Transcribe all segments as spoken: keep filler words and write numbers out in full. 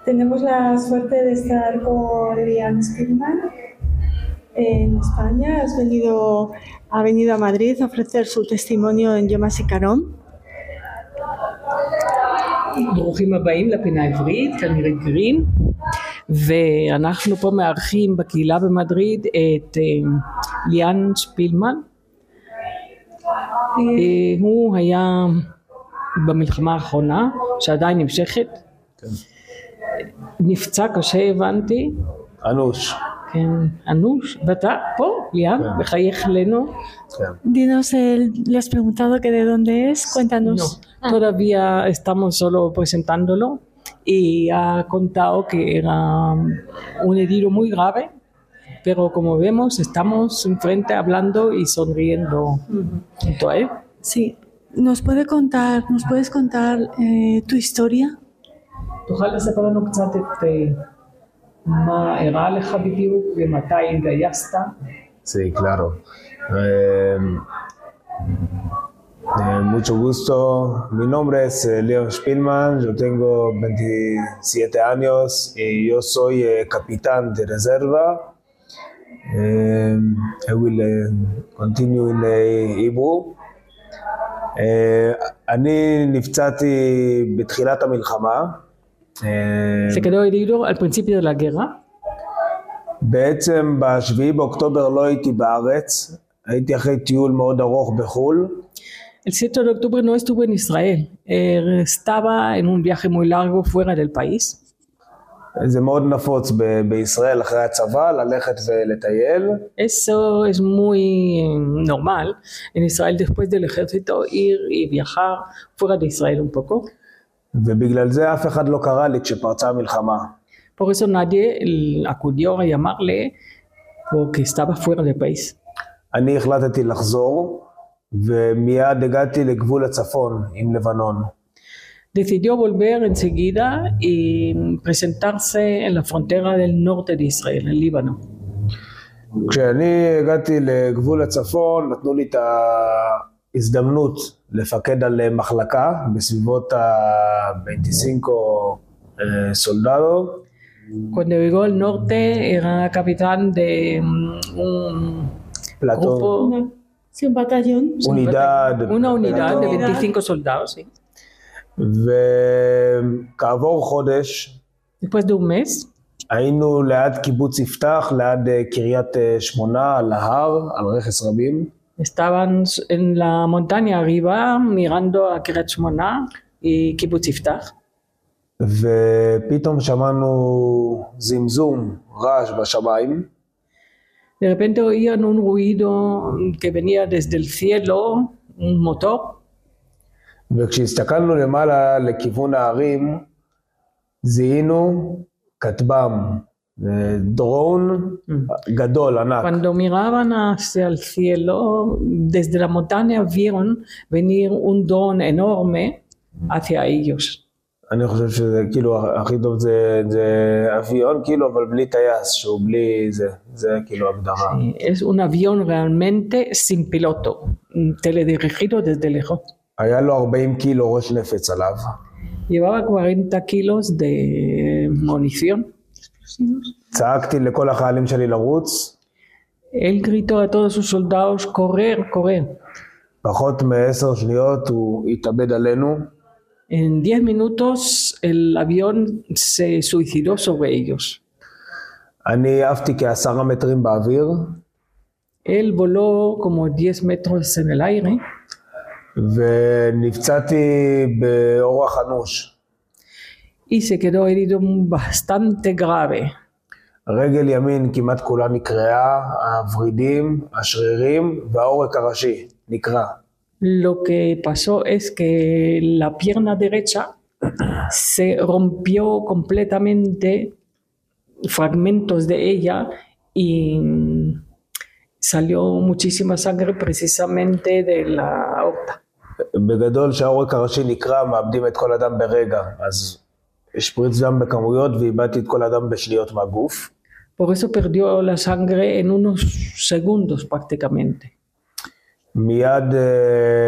tenemos la suerte de estar con Lian Spillman en España. Has venido, ha venido a Madrid a ofrecer su testimonio en Yom HaZikaron. ברוכים הבאים לפינה העברית, כאן נירית גרין, ואנחנו פה מארחים בקהילה במדריד את ליאן שפילמן. הוא היה במלחמה האחרונה, שעדיין נמשכת, נפצע קשה הבנתי. אנוש. כן, אנוש, ואתה פה, ליאן, מחייך אלינו. Dinos, el, le has preguntado que de dónde es, cuéntanos. No, ah. Todavía estamos solo presentándolo y ha contado que era un herido muy grave, pero como vemos estamos enfrente hablando y sonriendo junto a él. Sí, ¿nos puede contar, nos puedes contar eh, tu historia? תוכל לספר לנו קצת את מה אירע לך בדיוק ומתי התגייסת? Sí, claro. Eh, eh, mucho gusto. Mi nombre es eh, Lian Spillman, yo tengo veintisiete años y yo soy eh, capitán de reserva. Eh, I will uh, continue in uh, Hebrew. Eh, אני נפצעתי בתחילת המלחמה. Se quedó herido al principio de la guerra. בעצם בשביעי באוקטובר לא הייתי בארץ, הייתי אחרי טיול מאוד ארוך בחו"ל. El siete de octubre no estuve en Israel, eh, estaba en un viaje muy largo fuera del país. זה מאוד נפוץ ב- בישראל אחרי הצבא, ללכת ולטייל. Eso es muy normal en Israel después del ejército ir y viajar fuera de Israel un poco. ובגלל זה אף אחד לא קרא לי כשפרצה המלחמה. Por eso nadie acudió a llamarle porque estaba fuera del país. אני החלטתי לחזור ומיד הגעתי לגבול הצפון עם לבנון. Decidió volver enseguida y presentarse en la frontera del norte de Israel, en Líbano. כשאני הגעתי לגבול הצפון נתנו לי את ההזדמנות לפקד על מחלקה בסביבות ה-veinticinco soldados. Cuando llegó al norte era capitán de un Platón. grupo, Una, sí, un batallón. Unidad. una unidad de veinticinco soldados. ¿Sí? וכעבור חודש Después de un mes היינו ליד קיבוץ יפתח, ליד קריית שמונה, על ההר, על רכס רבים. estaban en la montaña arriba mirando a Kiryat Shmona y Kibbutz Yiftach. ופתאום שמענו זמזום, רעש בשמיים. De repente oían un ruido que venía desde el cielo, un motor. וכשהסתכלנו למעלה לכיוון הערים, זיהינו כטב"ם, דרון גדול, ענק. Cuando miraban hacia el cielo, desde la montaña vieron venir un dron enorme hacia ellos. אני חושב שזה כאילו הכי טוב זה, זה אביון כאילו, אבל בלי טייס, שהוא בלי זה, זה כאילו הגדרה. Es un avión realmente sin piloto, teledirigido desde lejos. היה לו ארבעים קילו ראש נפץ עליו. Llevaba cuarenta kilos de munición. צעקתי לכל החיילים שלי לרוץ. Él gritó a todos sus soldados, correr, correr. פחות מעשר שניות הוא התאבד עלינו. En diez minutos el avión se suicidó sobre ellos. אני עפתי כעשרה מטרים באוויר. Él voló como diez metros en el aire. ונפצעתי באורח אנוש. Y se quedó herido bastante grave. רגל ימין כמעט כולה נקרעה, הוורידים, השרירים והעורק הראשי נקרע. Lo que pasó es que la pierna derecha se rompió completamente, fragmentos de ella, y salió muchísima sangre precisamente de la aorta. בגדול שהעורק הראשי נקרע, מאבדים את כל אדם ברגע, אז השפריץ דם בכמויות ואיבדתי את כל אדם בשניות מהגוף. Por eso perdió la sangre en unos segundos prácticamente. מיד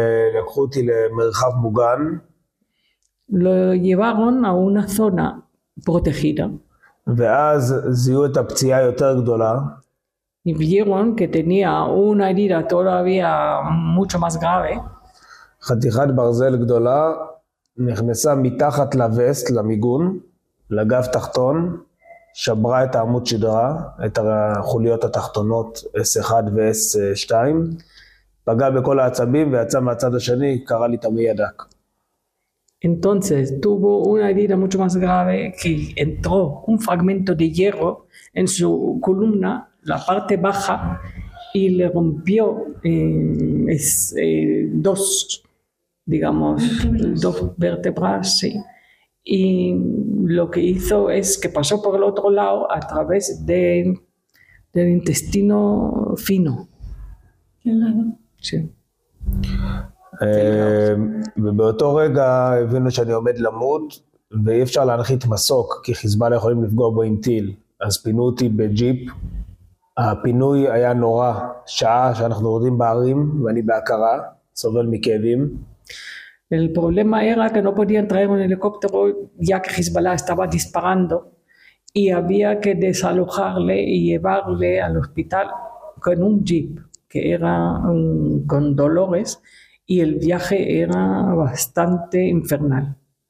לקחו אותי למרחב מוגן. Lo llevaron a una zona protegida. ואז זיהו את הפציעה יותר גדולה. Y vieron que tenía una herida todavía mucho más grave. חתיכת ברזל גדולה נכנסה מתחת לווסט, למיגון, לגב תחתון, שברה את העמוד שדרה, את החוליות התחתונות אס אחת ו-אס שתיים, פגע בכל העצבים ויצא מהצד השני, קרא לי תמי ידק. Entonces tuvo una herida mucho más grave que entró un fragmento de hierro en su columna, la parte baja, y le rompió eh, es, eh, dos, digamos, dos vértebras, sí. Y lo que hizo es que pasó por el otro lado a través de, del intestino fino. Sí. ובאותו רגע הבינו שאני עומד למות ואי אפשר להנחית מסוק כי חיזבאללה יכולים לפגוע בו עם טיל, אז פינו אותי בג'יפ. הפינוי היה נורא, שעה שאנחנו יורדים בערים ואני בהכרה, סובל מכאבים. El problema era que no podían traer un helicóptero ya que Hezbollah estaba disparando y había que desalojarle y llevarle al hospital con un jeep que era um, con dolores y el viaje era bastante infernal.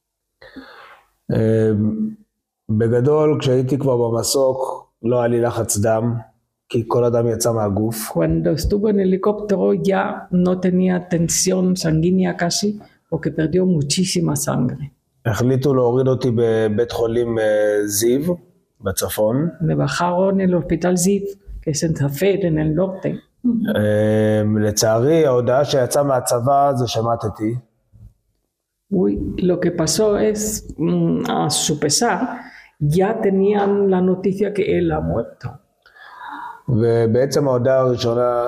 בגדול, כשהייתי כבר במסוק, לא היה לי לחץ דם, כי כל הדם יצא מהגוף. Cuando estuvo en el helicóptero ya no tenía tensión sanguínea casi, porque perdió muchísima sangre. החליטו להוריד אותי בבית חולים זיו, בצפון. Me bajaron en el hospital Ziv, que es en Zafed, en el norte. לצערי, ההודעה שיצאה מהצבא זה שמעתי. Uy, lo que pasó es, a su pesar, ya tenían la noticia que él ha muerto. ובעצם ההודעה הראשונה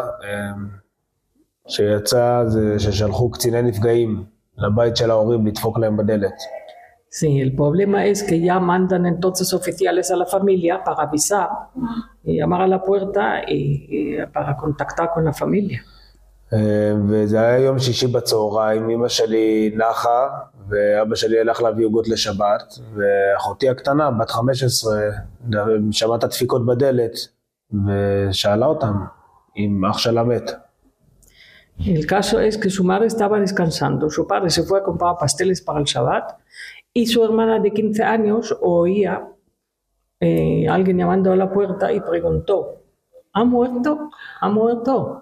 שיצאה זה ששלחו קציני נפגעים לבית של ההורים לדפוק להם בדלת. Sí, el problema es que ya mandan entonces oficiales a la familia para avisar y llamar a la puerta y, y para contactar con la familia. וזה היה יום שישי בצהריים, אמא שלי נחה ואבא שלי הלך להביא עוגות לשבת, ואחותי הקטנה בת חמש עשרה שמעת דפיקות בדלת ושאלה אותם אם אח שלה מת. El caso es que su madre estaba descansando, su padre se fue a comprar pasteles para el Shabbat y su hermana de quince años oía eh, a alguien llamando a la puerta y preguntó, ¿ha muerto? ¿Ha muerto?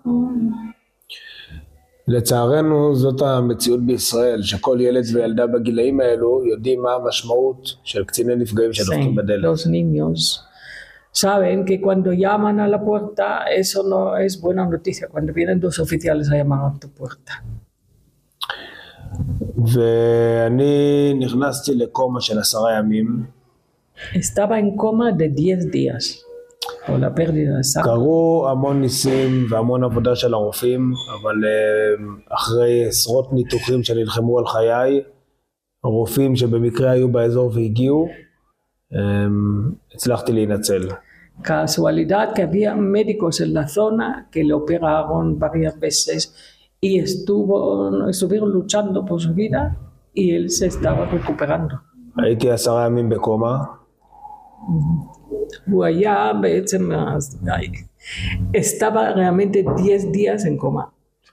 לצערנו זאת המציאות בישראל, שכל ילד וילדה בגילאים האלו יודעים מה המשמעות של קציני נפגעים שדופקים בדלת. Los niños saben que cuando llaman a la puerta eso no es buena noticia, cuando vienen dos oficiales a llamar a tu puerta. ואני נכנסתי לקומה של עשרה ימים. Estaba en coma de diez días por la pérdida de sangre. קרו המון ניסים והמון עבודה של הרופאים, אבל אחרי עשרות ניתוחים שנלחמו על חיי, הרופאים שבמקרה היו באזור והגיעו, הצלחתי להינצל. Casualidad que había médicos en la zona que le operaron varias veces y estuvo, estuvieron luchando por su vida y él se estaba recuperando. הייתי עשרה ימים בקומה. הוא היה בעצם, estaba realmente diez días en coma.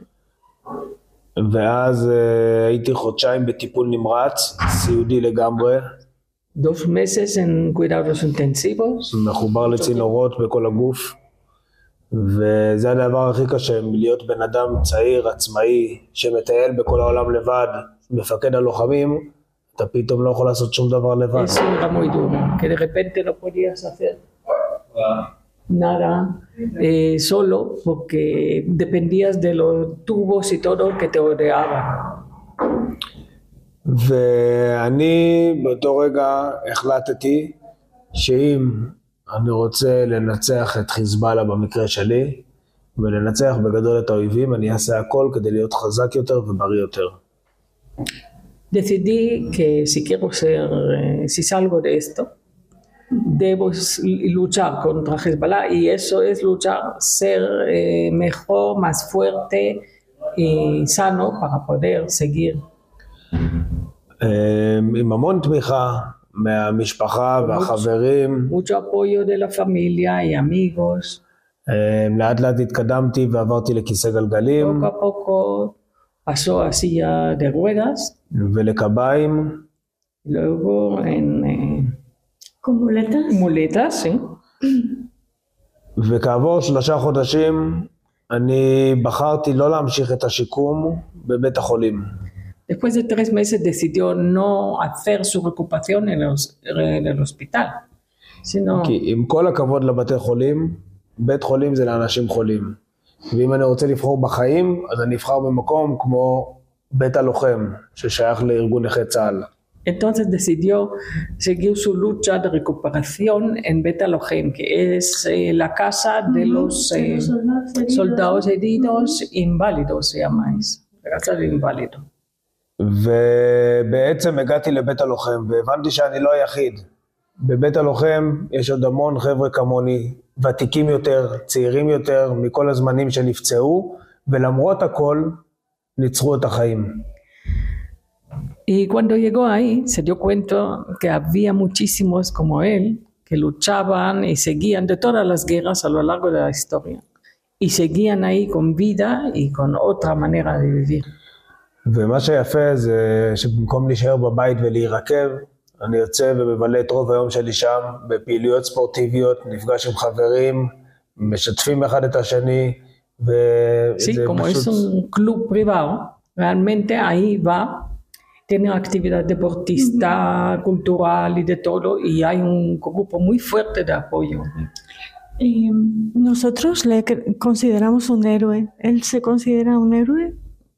ואז הייתי חודשיים בטיפול נמרץ, סיעודי לגמרי. Dos meses en cuidados intensivos. מחובר לצינורות בכל הגוף. וזה הדבר הכי קשה, להיות בן אדם צעיר, עצמאי, שמטייל בכל העולם לבד, מפקד הלוחמים, אתה פתאום לא יכול לעשות שום דבר לבד. Eso era muy duro, que de repente no podías hacer nada eh, solo porque dependías de los tubos y todo que te rodeaban. ואני באותו רגע החלטתי שאם אני רוצה לנצח את חיזבאללה במקרה שלי ולנצח בגדול את האויבים, אני אעשה הכל כדי להיות חזק יותר ובריא יותר. Decidí que si quiero ser, eh, si salgo de esto, debo luchar contra Hezbollah y eso es luchar, ser eh, mejor, más fuerte y sano para poder seguir. עם המון תמיכה מהמשפחה והחברים. Mucho apoyo de la familia y amigos. לאט לאט התקדמתי ועברתי לכיסא גלגלים. Poco a poco pasó a silla de ruedas. ולקביים. Luego en... Eh, ¿Con muletas? Muletas, sí. וכעבור שלושה חודשים אני בחרתי לא להמשיך את השיקום בבית החולים. Después de tres meses decidió no hacer su recuperación en el, en el hospital, sino... כי עם כל הכבוד לבתי חולים, בית חולים זה לאנשים חולים. ואם אני רוצה לבחור בחיים, אז אני אבחר במקום כמו בית הלוחם, ששייך לארגון נכי צה"ל. Entonces decidió seguir su lucha de recuperación en Bet Alohem, que es eh, la casa de los eh, soldados heridos inválidos, se llama eso, la casa del inválido. ובעצם הגעתי לבית הלוחם, והבנתי שאני לא היחיד. בבית הלוחם יש עוד המון חבר'ה כמוני, ותיקים יותר, צעירים יותר, מכל הזמנים שנפצעו, ולמרות הכל, ניצחו את החיים. Y cuando llegó ahí, se dio cuenta que había muchísimos como él, que luchaban y seguían de todas las guerras a lo largo de la historia. Y seguían ahí con vida y con otra manera de vivir. ומה שיפה זה שבמקום להישאר בבית ולהירקב, אני יוצא ומבלה את רוב היום שלי שם, בפעילויות ספורטיביות, נפגש עם חברים, משתפים אחד את השני, וזה sí, como פשוט... es un club privado, realmente ahí va, tiene actividad deportista, uh-huh. cultural y de todo, y hay un grupo muy fuerte de apoyo. Y nosotros le consideramos un héroe. ¿Él se considera un héroe?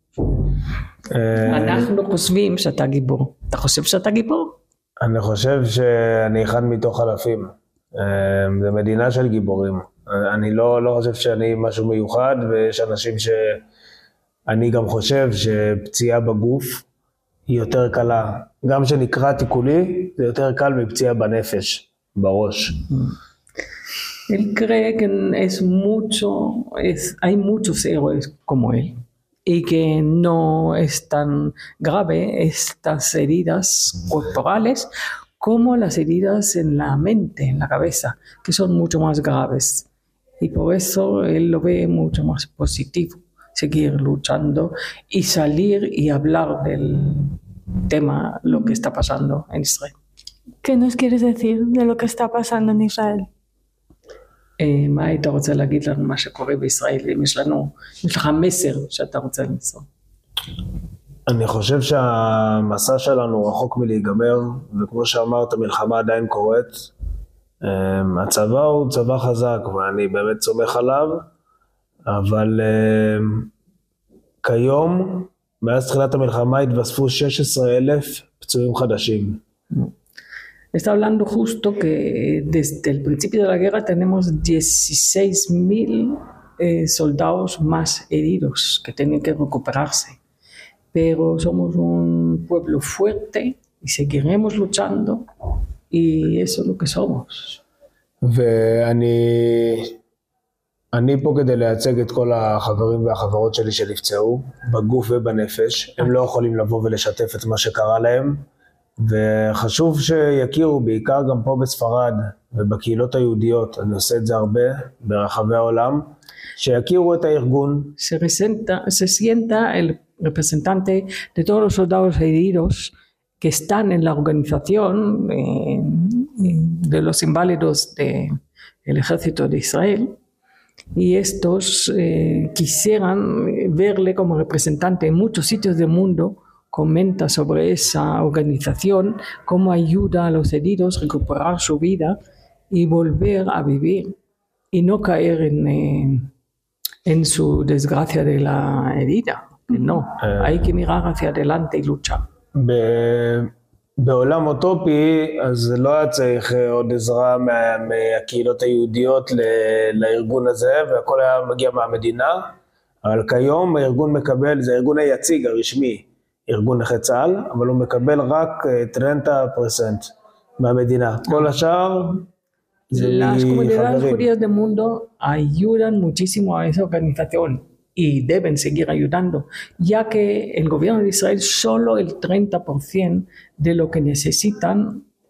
אנחנו חושבים שאתה גיבור. אתה חושב שאתה גיבור? אני חושב שאני אחד מתוך אלפים. זה מדינה של גיבורים. אני לא, לא חושב שאני משהו מיוחד, ויש אנשים שאני גם חושב שפציעה בגוף היא יותר קלה. גם שנקרא תיקולי, זה יותר קל מפציעה בנפש, בראש. Él cree que es mucho, es, hay muchos héroes como él. Y que no es tan grave estas heridas corporales como las heridas en la mente, en la cabeza, que son mucho más graves. Y por eso él lo ve mucho más positivo, seguir luchando y salir y hablar del tema, lo que está pasando en Israel. ¿Qué nos quieres decir de lo que está pasando en Israel? מה היית רוצה להגיד לנו מה שקורה בישראל, אם יש לנו, יש לך מסר שאתה רוצה למסור? אני חושב שהמסע שלנו רחוק מלהיגמר, וכמו שאמרת, המלחמה עדיין קורית. הצבא הוא צבא חזק, ואני באמת סומך עליו, אבל כיום, מאז תחילת המלחמה התווספו שש עשרה אלף פצועים חדשים. Está hablando justo que desde el principio de la guerra tenemos dieciséis mil eh, soldados más heridos que tienen que recuperarse. Pero somos un pueblo fuerte y seguiremos luchando y eso es lo que somos. ואני אני פה כדי לייצג את כל החברים והחברות שלי שנפצעו בגוף ובנפש. הם לא יכולים לבוא ולשתף את מה שקרה להם. וחשוב שיכירו, בעיקר גם פה בספרד ובקהילות היהודיות, אני עושה את זה הרבה ברחבי העולם, שיכירו את הארגון. Se sienta el representante de todos los soldados heridos que están en la organización eh, de los inválidos del ejército de Israel, y estos eh, quisieran verle como representante en muchos sitios del mundo. Comenta sobre esa organización, cómo ayuda a los heridos a recuperar su vida y volver a vivir y no caer en, eh, en su desgracia de la herida. No, hay que mirar hacia adelante y luchar. בעולם אוטופי, אז לא היה צריך עוד עזרה מה, מהקהילות היהודיות לארגון הזה, והכל היה מגיע מהמדינה, אבל כיום הארגון מקבל, זה הארגון היציג הרשמי, ארגון נכי צה"ל, אבל הוא מקבל רק treinta por ciento מהמדינה. כל השאר זה Las comunidades מחברים. judías del mundo ayudan muchísimo a esa organización y deben seguir ayudando, ya que el gobierno de Israel solo el treinta por ciento de lo que necesitan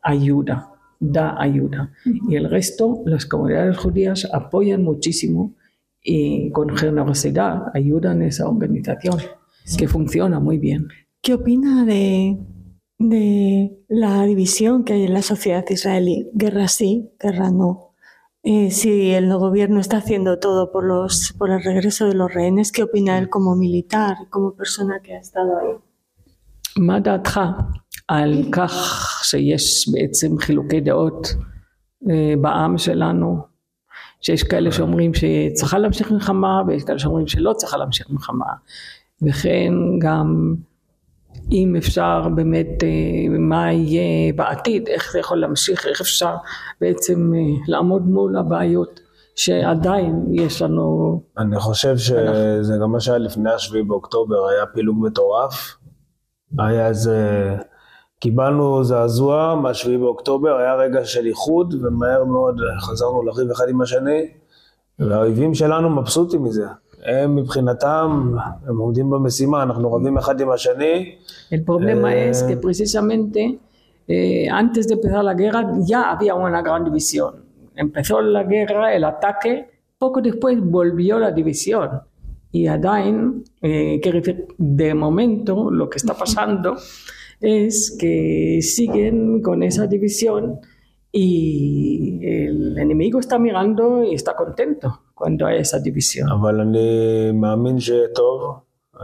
ayuda, da ayuda. Y el resto, las comunidades judías apoyan muchísimo y con generosidad ayudan a esa organización, sí, que funciona muy bien. ¿Qué opina de, de la división que hay en la sociedad israelí? Guerra sí, guerra no. Eh, si el gobierno está haciendo todo por, los, por el regreso de los rehenes, ¿qué opina él como militar, como persona que ha estado ahí? מה דעתך על כך שיש בעצם חילוקי דעות בעם שלנו, שיש כאלה שאומרים שצריכה להמשיך מלחמה ויש כאלה שאומרים שלא צריכה להמשיך מלחמה, וכן גם אם אפשר באמת מה יהיה בעתיד, איך זה יכול להמשיך, איך אפשר בעצם לעמוד מול הבעיות שעדיין יש לנו. אני חושב שזה גם מה שהיה לפני השביעי באוקטובר, היה פילוג מטורף, היה איזה, קיבלנו זעזוע מהשביעי באוקטובר, היה רגע של איחוד ומהר מאוד חזרנו לריב אחד עם השני, והאויבים שלנו מבסוטים מזה. הם מבחינתם, הם עומדים במשימה, אנחנו רבים אחד עם השני. El problema eh... es que precisamente eh, antes de empezar la guerra ya había una gran división. Empezó la guerra, el ataque, poco después volvió la división. Y עדיין, eh, que de momento lo que está pasando es que siguen con esa división y el enemigo está mirando y está contento cuando hay esa división. אבל אני מאמין שטוב,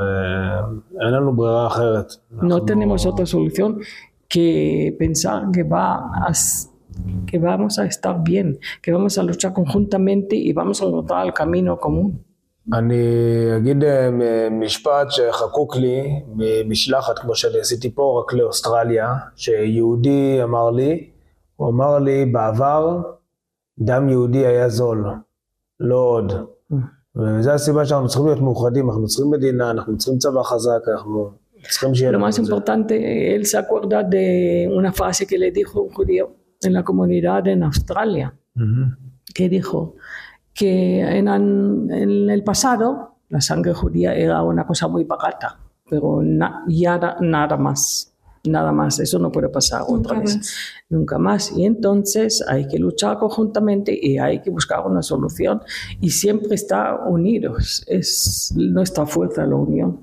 אין לנו ברירה אחרת. No tenemos otra solución que pensar que va a, que vamos a estar bien, que vamos a luchar conjuntamente y vamos a encontrar el camino común. אני אגיד משפט שחקוק לי ממשלחת כמו שאני עשיתי פה רק לאוסטרליה, שיהודי אמר לי, הוא אמר לי בעבר דם יהודי היה זול, לא עוד. וזו הסיבה שאנחנו צריכים להיות מאוחדים, אנחנו צריכים מדינה, אנחנו צריכים צבא חזק, אנחנו צריכים שיהיה לנו את זה. Lo más importante, él se acuerda de una frase que le dijo un judío en la comunidad en Australia, que dijo que en, en el pasado la sangre judía era una cosa muy barata, pero na, ya nada más, nada más, eso no puede pasar otra nunca vez, más. nunca más. Y entonces hay que luchar conjuntamente y hay que buscar una solución y siempre estar unidos, es nuestra fuerza la unión.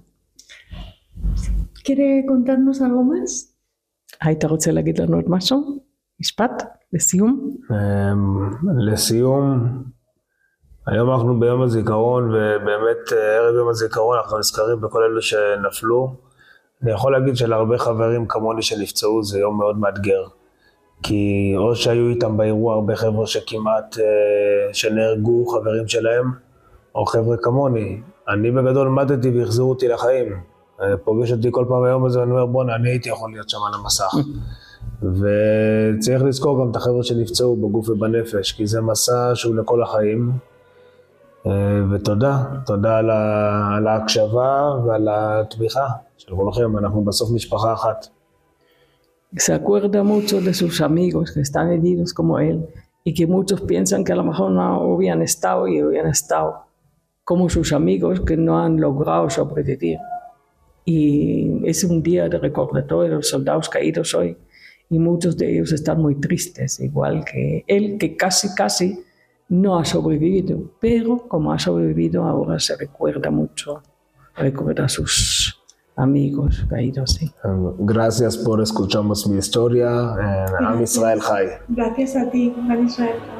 ¿Quiere contarnos algo más? היית רוצה להגיד לנו עוד משהו? משפט? לסיום? לסיום, היום אנחנו ביום הזיכרון, ובאמת ערב יום הזיכרון אנחנו נזכרים בכל אלו שנפלו. אני יכול להגיד שלהרבה חברים כמוני שנפצעו זה יום מאוד מאתגר, כי או שהיו איתם באירוע הרבה חבר'ה שכמעט שנהרגו, חברים שלהם, או חבר'ה כמוני. אני בגדול מתתי והחזירו אותי לחיים. פוגש אותי כל פעם היום הזה ואני אומר בוא, אני הייתי יכול להיות שם על המסך. וצריך לזכור גם את החבר'ה שנפצעו בגוף ובנפש, כי זה מסע שהוא לכל החיים. ותודה, תודה על, ה, על ההקשבה ועל התמיכה של כולכם, אנחנו בסוף משפחה אחת. Se acuerda mucho de sus amigos que están heridos como él y que muchos piensan que a lo mejor no hubieran estado y hubieran estado como sus amigos que no han logrado sobrevivir. Y es un día de recordatorio de los soldados caídos hoy y muchos de ellos están muy tristes, igual que él, que casi casi no ha sobrevivido, pero como ha sobrevivido ahora se recuerda mucho, recuerda a sus amigos caídos. ¿Sí? Gracias por escucharnos mi historia. Am Israel Chai. Gracias a ti, Am Israel Chai.